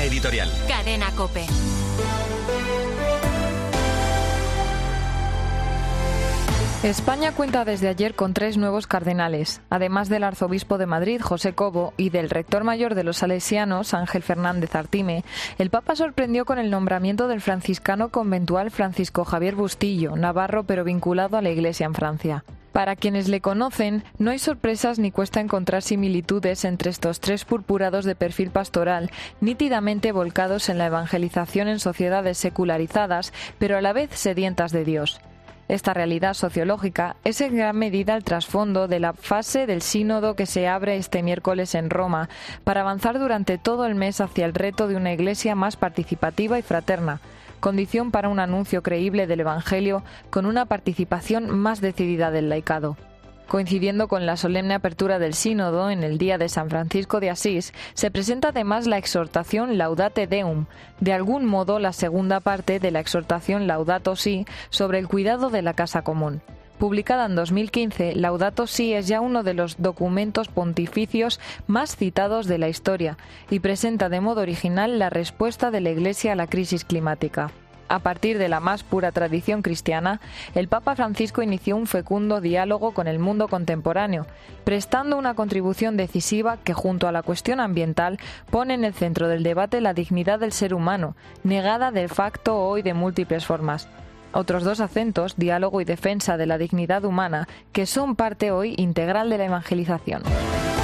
editorial. Cadena COPE. España cuenta desde ayer con 3 nuevos cardenales. Además del arzobispo de Madrid, José Cobo, y del rector mayor de los salesianos, Ángel Fernández Artime, el Papa sorprendió con el nombramiento del franciscano conventual Francisco Javier Bustillo, navarro pero vinculado a la Iglesia en Francia. Para quienes le conocen, no hay sorpresas ni cuesta encontrar similitudes entre estos 3 purpurados de perfil pastoral, nítidamente volcados en la evangelización en sociedades secularizadas, pero a la vez sedientas de Dios. Esta realidad sociológica es en gran medida el trasfondo de la fase del sínodo que se abre este miércoles en Roma para avanzar durante todo el mes hacia el reto de una Iglesia más participativa y fraterna, condición para un anuncio creíble del Evangelio con una participación más decidida del laicado. Coincidiendo con la solemne apertura del sínodo en el día de San Francisco de Asís, se presenta además la exhortación Laudate Deum, de algún modo la segunda parte de la exhortación Laudato Si sobre el cuidado de la casa común. Publicada en 2015, Laudato Si es ya uno de los documentos pontificios más citados de la historia y presenta de modo original la respuesta de la Iglesia a la crisis climática. A partir de la más pura tradición cristiana, el Papa Francisco inició un fecundo diálogo con el mundo contemporáneo, prestando una contribución decisiva que, junto a la cuestión ambiental, pone en el centro del debate la dignidad del ser humano, negada de facto hoy de múltiples formas. Otros 2 acentos, diálogo y defensa de la dignidad humana, que son parte hoy integral de la evangelización.